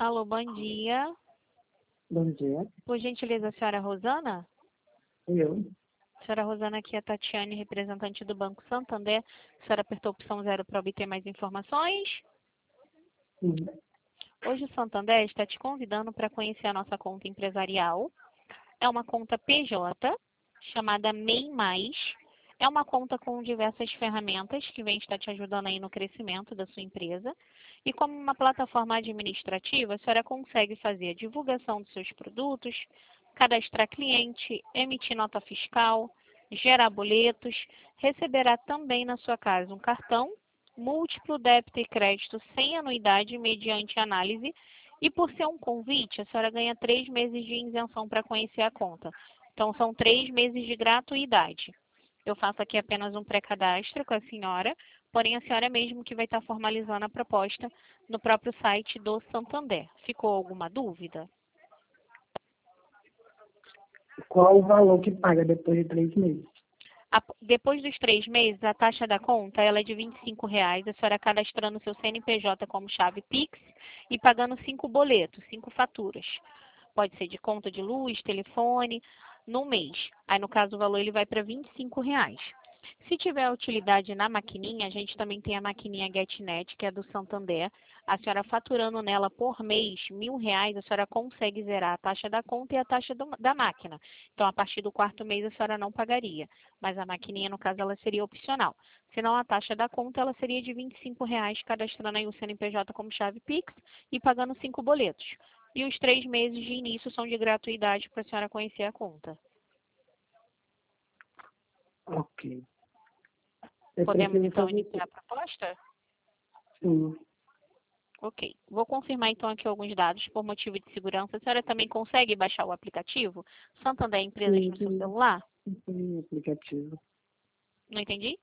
Alô, bom dia. Bom dia. Por gentileza, a senhora Rosana? Eu? Senhora Rosana, aqui é a Tatiane, representante do Banco Santander. A senhora apertou a opção 0 para obter mais informações? Sim. Hoje o Santander está te convidando para conhecer a nossa conta empresarial. É uma conta PJ, chamada MEI+. É uma conta com diversas ferramentas que vem estar te ajudando aí no crescimento da sua empresa. E como uma plataforma administrativa, a senhora consegue fazer a divulgação dos seus produtos, cadastrar cliente, emitir nota fiscal, gerar boletos, receberá também na sua casa um cartão, múltiplo débito e crédito sem anuidade mediante análise. E por ser um convite, a senhora ganha 3 meses de isenção para conhecer a conta. Então, são 3 meses de gratuidade. Eu faço aqui apenas um pré-cadastro com a senhora, porém a senhora mesmo que vai estar formalizando a proposta no próprio site do Santander. Ficou alguma dúvida? Qual o valor que paga depois de 3 meses? Depois dos 3 meses, a taxa da conta ela é de R$ 25. A senhora cadastrando seu CNPJ como chave Pix e pagando 5 boletos, 5 faturas. Pode ser de conta de luz, telefone, no mês. Aí, no caso, o valor ele vai para R$ 25. Se tiver utilidade na maquininha, a gente também tem a maquininha GetNet, que é do Santander. A senhora faturando nela por mês R$ 1.000, a senhora consegue zerar a taxa da conta e a taxa da máquina. Então, a partir do 4º mês, a senhora não pagaria. Mas a maquininha, no caso, ela seria opcional. Senão, a taxa da conta ela seria de R$ 25, cadastrando aí o CNPJ como chave Pix e pagando 5 boletos. E os 3 meses de início são de gratuidade para a senhora conhecer a conta. Ok. Podemos, então, iniciar a proposta? Sim. Ok. Vou confirmar, então, aqui alguns dados por motivo de segurança. A senhora também consegue baixar o aplicativo Santander Empresas no seu celular? Sim, aplicativo. Não entendi?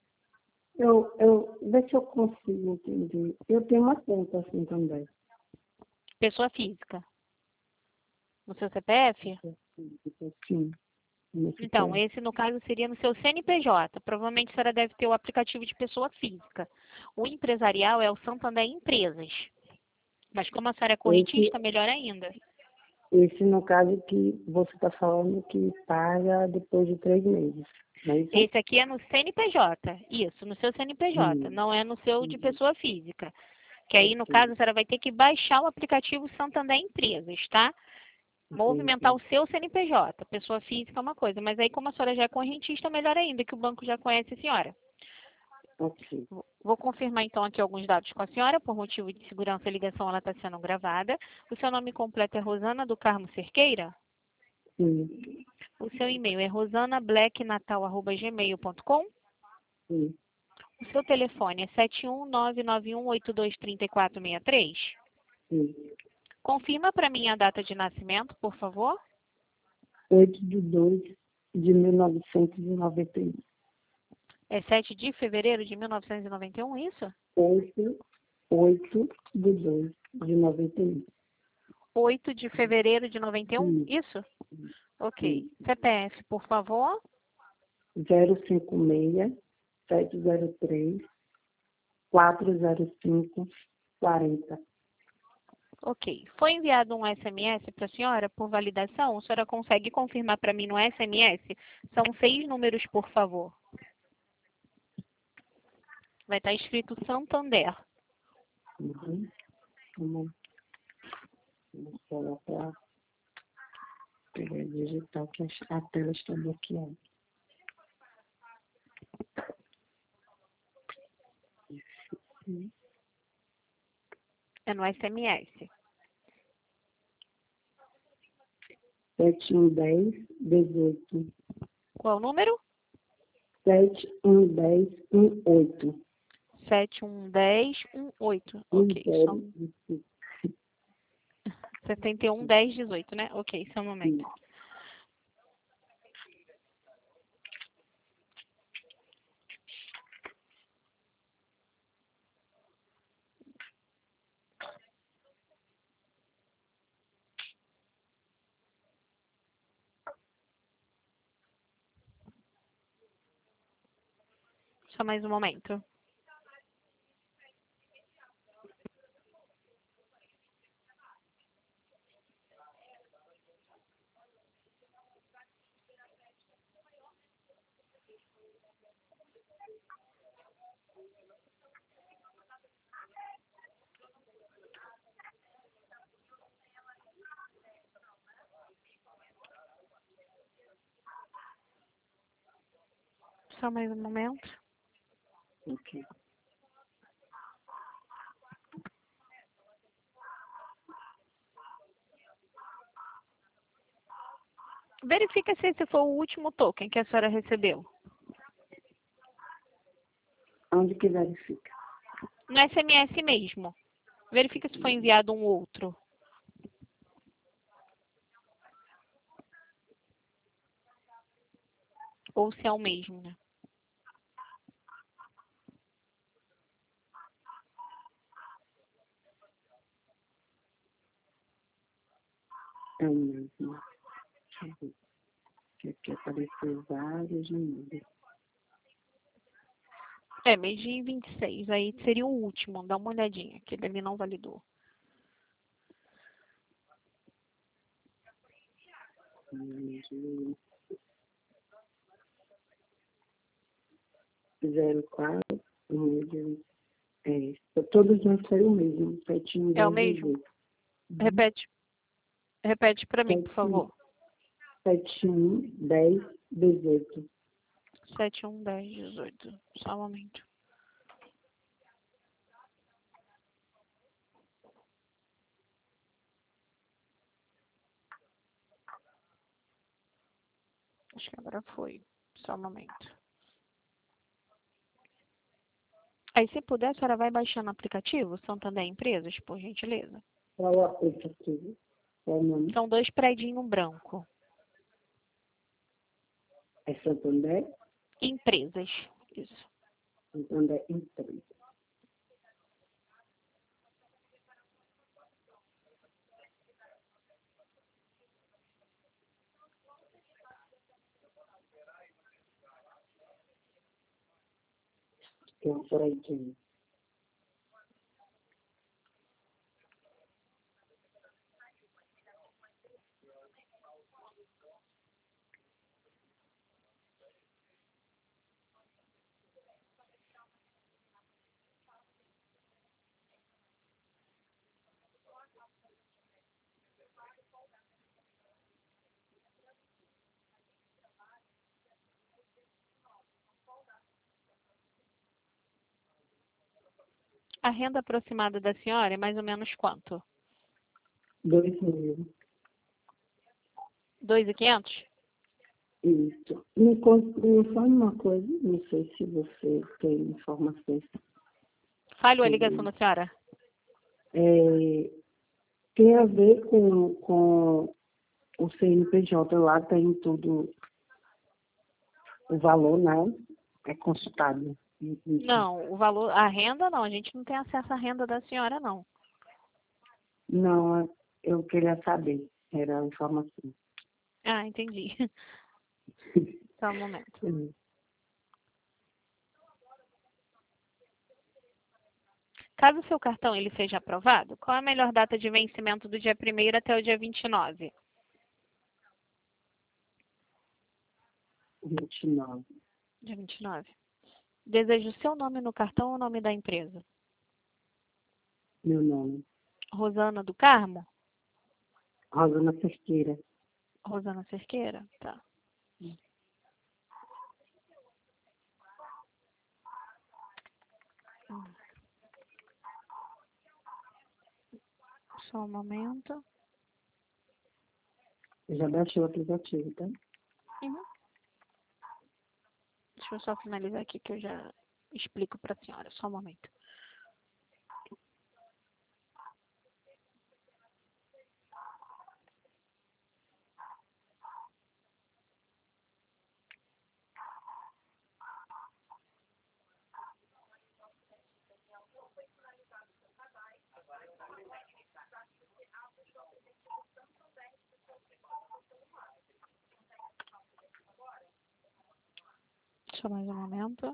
Vê se eu consigo entender. Eu tenho uma conta assim também. Pessoa física. No seu CPF? Sim. Nesse Então, pé. esse no caso seria no seu CNPJ. Provavelmente a senhora deve ter o aplicativo de pessoa física. O empresarial é o Santander Empresas. Mas como a senhora é correntista, melhor ainda. Esse, no caso, que você está falando que paga depois de 3 meses. Não é isso? Esse aqui é no CNPJ. Isso, no seu CNPJ. Não é no seu de pessoa física. Que aí, no caso, a senhora vai ter que baixar o aplicativo Santander Empresas, tá? Movimentar o seu CNPJ. Pessoa física é uma coisa. Mas aí, como a senhora já é correntista, melhor ainda, que o banco já conhece a senhora. Ok. Vou confirmar, então, aqui alguns dados com a senhora. Por motivo de segurança, a ligação ela está sendo gravada. O seu nome completo é Rosana do Carmo Cerqueira? Sim. O seu e-mail é rosanablacknatal@gmail.com? Sim. O seu telefone é 71991823463? Sim. Confirma para mim a data de nascimento, por favor. 8/2/1991. É 7 de fevereiro de 1991, isso? 8/2/91. 8 de fevereiro de 91, Sim. isso? Ok. Sim. CPF, por favor. 056-703-405-40. Ok. Foi enviado um SMS para a senhora por validação? A senhora consegue confirmar para mim no SMS? São 6 números, por favor. Vai estar escrito Santander. Uhum. Vamos falar para pegar digital que a tela está bloqueada. É no SMS. 7110-18. Qual o número? 7110-18. 711018. Ok. São 711018, né? Ok, só um momento. Só mais um momento. Só mais um momento. Ok. Verifica se esse foi o último token que a senhora recebeu. Onde que verifica? No SMS mesmo. Verifica se foi enviado um outro. Ou se é o mesmo, né? É o mesmo. Deixa eu ver. Que aqui apareceu vários números. É, mês de 26. Aí seria o último. Dá uma olhadinha, que ele ali não validou. Zero quatro, número. Todos nós foram o mesmo. 7, É o 10, mesmo? 18. Repete. Repete pra mim, por favor. 7, 10, 18. 7, 1, 10, 18. Só um momento. Acho que agora foi. Só um momento. Aí, se puder, a senhora vai baixando o aplicativo Santander Empresas, por gentileza. Qual o aplicativo? Qual o nome? São 2 predinhos branco. É Santander? Empresas. Isso. Santander Empresa. Tem um prédio. A renda aproximada da senhora é mais ou menos quanto? 2.000. 2.500? Isso. Me fala uma coisa, não sei se você tem informações Falhou a ligação sobre. da senhora? Tem a ver com o CNPJ lá, tem tudo, o valor, né? É consultado. Não, o valor, a renda não, a gente não tem acesso à renda da senhora, não. Não, eu queria saber, era a informação. Ah, entendi. Só um momento. Caso o seu cartão ele seja aprovado, qual é a melhor data de vencimento do dia 1º até o dia 29? 29. Dia 29. Desejo o seu nome no cartão ou o nome da empresa? Meu nome. Rosana do Carmo? Rosana Cerqueira. Rosana Cerqueira? Tá. Só um momento. Eu já baixei o aplicativo, tá? Uhum. Deixa eu só finalizar aqui que eu já explico para a senhora. Só um momento. Só mais um momento.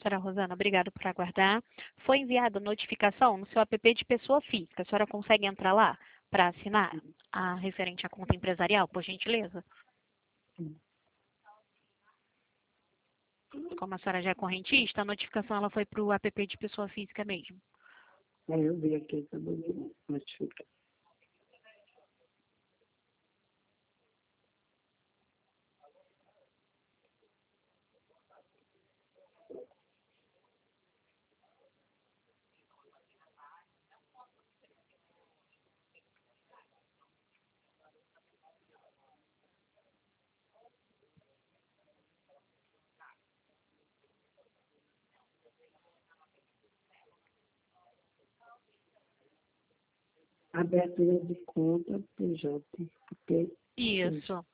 Senhora Rosana, obrigado por aguardar. Foi enviada notificação no seu app de pessoa física. A senhora consegue entrar lá para assinar a referente à conta empresarial, por gentileza? Como a senhora já é correntista, a notificação ela foi para o app de pessoa física mesmo. Eu vi aqui, acabou de notificar. Abertura de conta PJ. Porque Isso.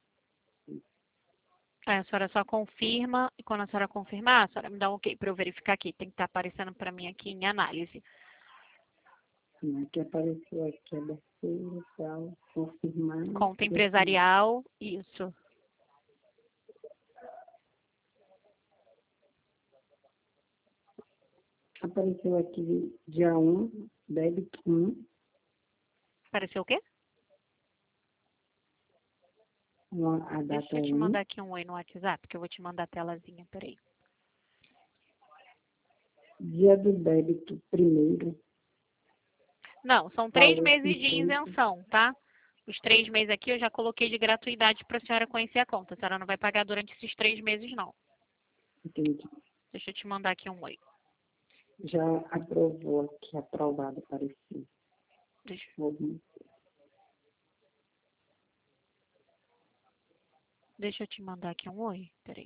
Aí a senhora só confirma, e quando a senhora confirmar, a senhora me dá um ok para eu verificar aqui. Tem que estar aparecendo para mim aqui em análise. que apareceu aqui, abertura, tal, confirmar. Conta empresarial, isso. Apareceu aqui dia 1, débito 1, Apareceu o quê? a data Deixa eu te 1. mandar aqui um oi no WhatsApp, que eu vou te mandar a telazinha, peraí. Dia do débito primeiro. Não, são 3 Valor meses de 50. isenção, tá? Os 3 meses aqui eu já coloquei de gratuidade para a senhora conhecer a conta. A senhora não vai pagar durante esses 3 meses, não. Entendi. Deixa eu te mandar aqui um oi. Já aprovou aqui, aprovado, apareceu. Deixa, deixa eu te mandar aqui um oi, peraí.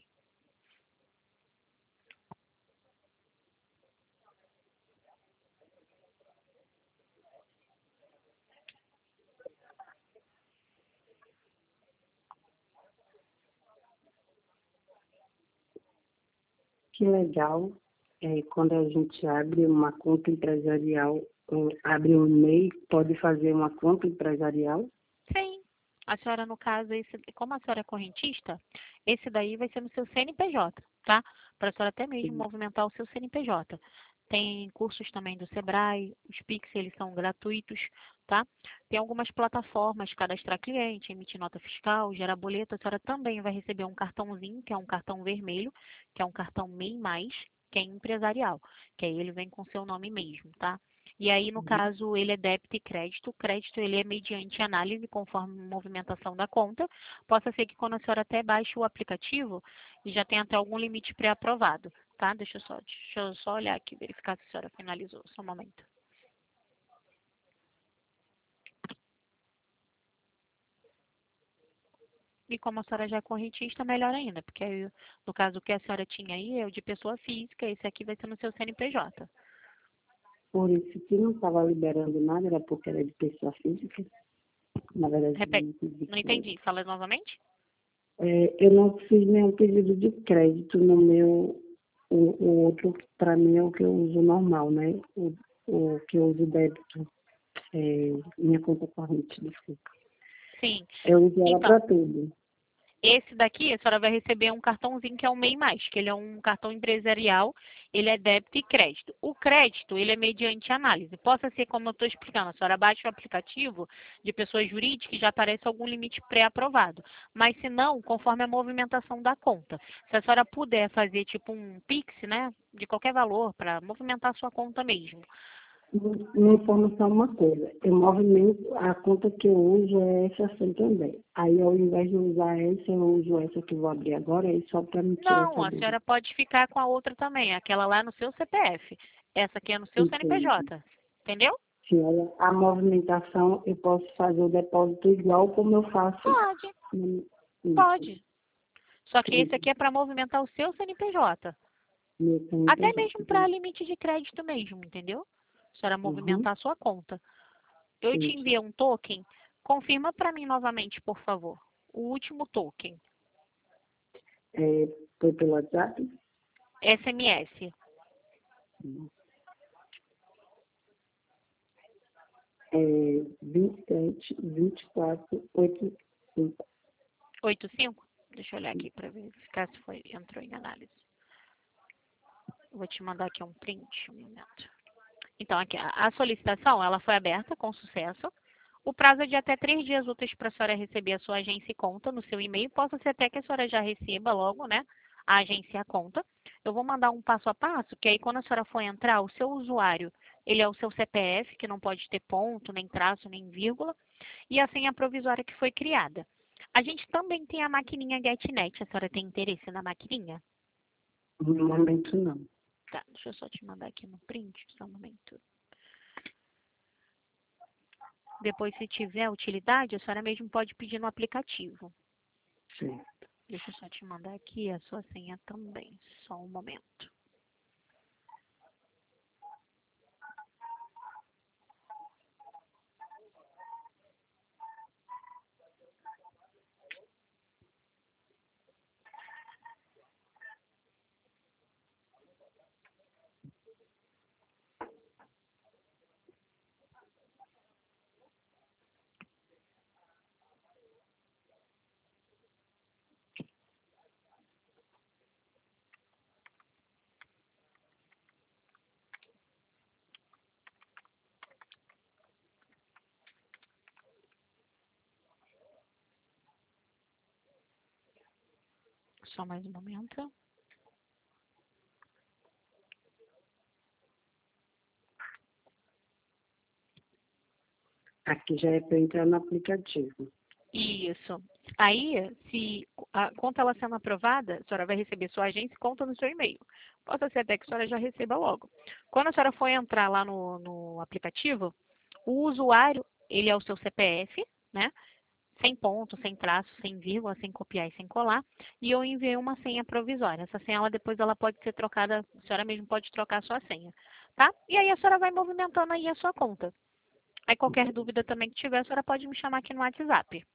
Que legal, quando a gente abre uma conta empresarial, abre um MEI, pode fazer uma conta empresarial? Sim. A senhora, no caso, como a senhora é correntista, esse daí vai ser no seu CNPJ, tá? Para a senhora até mesmo Sim. movimentar o seu CNPJ. Tem cursos também do Sebrae, os Pix, eles são gratuitos, tá? Tem algumas plataformas, cadastrar cliente, emitir nota fiscal, gerar boleto. A senhora também vai receber um cartãozinho, que é um cartão vermelho, que é um cartão MEI+, que é empresarial, que aí ele vem com seu nome mesmo, tá? E aí, no caso, ele é débito e crédito. O crédito, ele é mediante análise, conforme a movimentação da conta. Possa ser que quando a senhora até baixe o aplicativo, e já tenha até algum limite pré-aprovado, tá? Deixa eu só olhar aqui, verificar se a senhora finalizou. Só um momento. E como a senhora já é correntista, melhor ainda, porque aí, no caso, o que a senhora tinha aí é o de pessoa física, esse aqui vai ser no seu CNPJ. Por isso que não estava liberando nada, era porque era de pessoa física. Na verdade, Repete. Não entendi. Fala novamente? eu não fiz nenhum pedido de crédito no meu, o outro, para mim, é o que eu uso normal, né? O que eu uso débito, minha conta corrente, desculpa. Sim. Eu uso ela Então, para tudo. esse daqui, a senhora vai receber um cartãozinho que é o MEI+, que ele é um cartão empresarial, ele é débito e crédito. O crédito, ele é mediante análise. Possa ser, como eu estou explicando, a senhora baixa o aplicativo de pessoa jurídica e já aparece algum limite pré-aprovado. Mas se não, conforme a movimentação da conta. Se a senhora puder fazer tipo um Pix, né, de qualquer valor, para movimentar a sua conta mesmo. Uma informação, uma coisa, eu movimento, a conta que eu uso é essa Santander. Aí, ao invés de usar essa, eu uso essa que eu vou abrir agora, é só para me tirar Não, essa a dúvida. senhora pode ficar com a outra também, aquela lá no seu CPF. Essa aqui é no seu Entendi. CNPJ. Entendeu? Se olha, a movimentação, eu posso fazer o depósito igual como eu faço. Pode, Isso. pode. Só que esse Entendi. aqui é para movimentar o seu CNPJ. Meu Até CNPJ, mesmo para entendi. limite de crédito mesmo, entendeu? A senhora Uhum. movimentar a sua conta. Eu te Entendi. enviei um token. Confirma para mim novamente, por favor. O último token. Foi pelo WhatsApp? SMS. É 27, 24, 85. 85? Deixa eu olhar aqui para verificar se entrou em análise. Vou te mandar aqui um print, um momento. Então, aqui, a solicitação, ela foi aberta com sucesso. O prazo é de até 3 dias úteis para a senhora receber a sua agência e conta no seu e-mail. Possa ser até que a senhora já receba logo, né, a agência e a conta. Eu vou mandar um passo a passo, que aí quando a senhora for entrar, o seu usuário, ele é o seu CPF, que não pode ter ponto, nem traço, nem vírgula, e a senha provisória que foi criada. A gente também tem a maquininha GetNet. A senhora tem interesse na maquininha? No momento, não. Tá, deixa eu só te mandar aqui no print, só um momento. Depois, se tiver utilidade, a senhora mesmo pode pedir no aplicativo. Sim. Deixa eu só te mandar aqui a sua senha também. Só um momento. Só mais um momento. Aqui já é para entrar no aplicativo. Isso. Aí, se a conta ela sendo aprovada, a senhora vai receber sua agência e conta no seu e-mail. Possa ser até que a senhora já receba logo. Quando a senhora for entrar lá no aplicativo, o usuário, ele é o seu CPF, né? Sem ponto, sem traço, sem vírgula, sem copiar e sem colar. E eu enviei uma senha provisória. Essa senha, depois ela pode ser trocada, a senhora mesmo pode trocar a sua senha, tá? E aí a senhora vai movimentando aí a sua conta. Aí qualquer dúvida também que tiver, a senhora pode me chamar aqui no WhatsApp.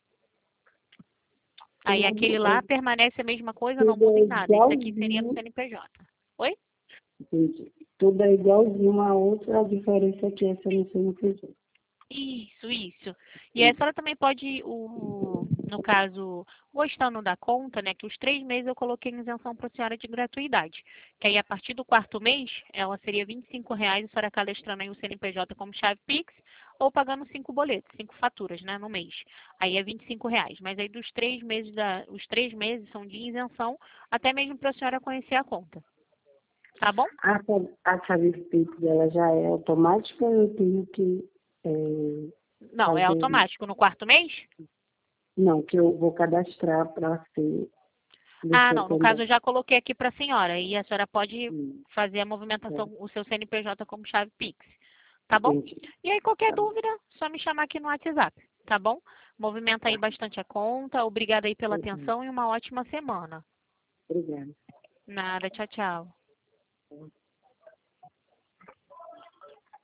Aí aquele lá permanece a mesma coisa, não Tudo muda é em nada. Esse aqui seria no igualzinho. CNPJ. Oi? Entendi. Tudo é igualzinho a outra, a diferença é que essa não sei no que. Isso. E aí a senhora também pode, no caso, gostando da conta, né, que os 3 meses eu coloquei em isenção para a senhora de gratuidade. Que aí a partir do 4º mês, ela seria R$ 25, a senhora cadastrando aí o CNPJ como chave Pix, ou pagando 5 boletos, 5 faturas, né, no mês. Aí é R$ 25. Mas aí dos 3 meses, os 3 meses são de isenção, até mesmo para a senhora conhecer a conta. Tá bom? A chave Pix dela já é automática ou eu tenho que Não, é fazer? automático. No 4º mês? Não, que eu vou cadastrar para ser. Ah, Deixa eu não. No caso, entender. eu já coloquei aqui para a senhora. E a senhora pode Hum, fazer a movimentação, é, o seu CNPJ como chave Pix. Tá bom? entendi. E aí, qualquer Tá bom. dúvida, só me chamar aqui no WhatsApp. Tá bom? Movimenta aí Tá. bastante a conta. Obrigada aí pela Obrigada. atenção e uma ótima semana. Obrigada. Nada. Tchau, tchau.